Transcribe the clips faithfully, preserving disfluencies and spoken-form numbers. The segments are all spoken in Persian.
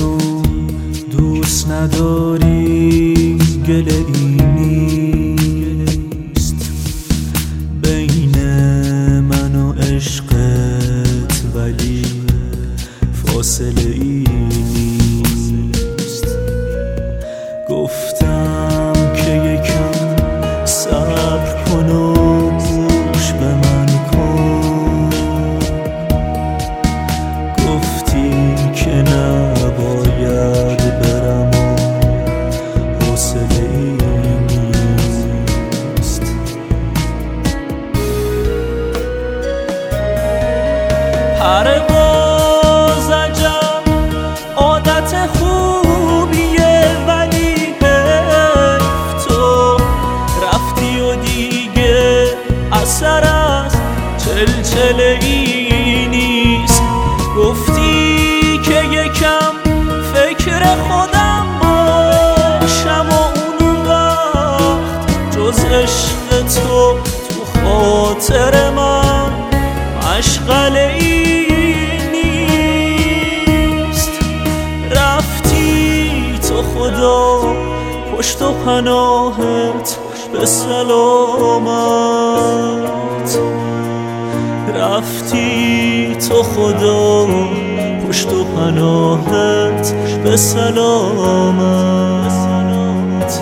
منو دوست نداری، گله ای نیست بین من و عشقت، ولی فاصله ای نیست. گفتم که یکم صبر کن و گوش به من کن، گفتی که نباید برم و حوصله ای نیست. پرواز عجب عادت خوبیه، ولی حیف تو رفتی و دیگه اثر از چلچله ای نیست. گفتی که یکم فکر خودم باشم و اون وقت جز عشق تو تو خاطر من مشغله ای نیست. رفتی تو خدا پشت و پناهت به سلامت، رفتی تو خدا پشت و پناهت به سلامت،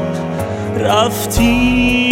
رفتی.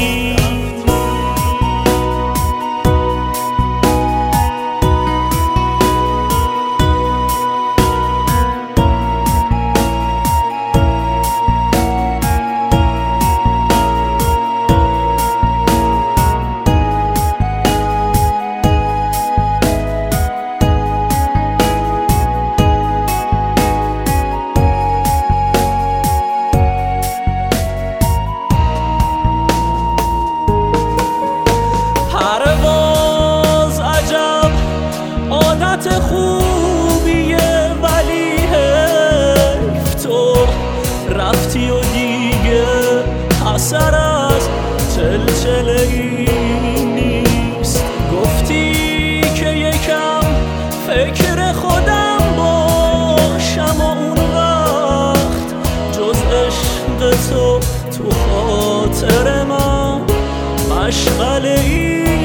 پرواز عجب عادت خوبیه، ولی حیف تو رفتی و دیگه اثر از چلچله ای نیست. گفتی که یکم فکر خودم باشم و اون وقت جز عشق تو تو خاطر من مشغله ای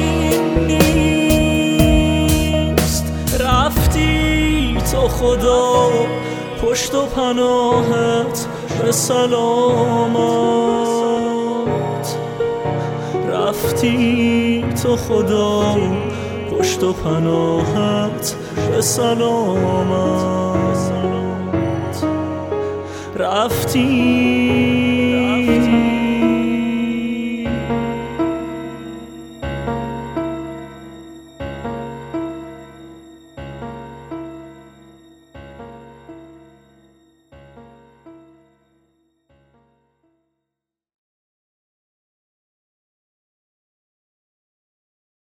نیست. رفتی تو خدا پشت و پناهت به سلامت، رفتی تو خدا پشت و پناهت به سلامت، رفتی.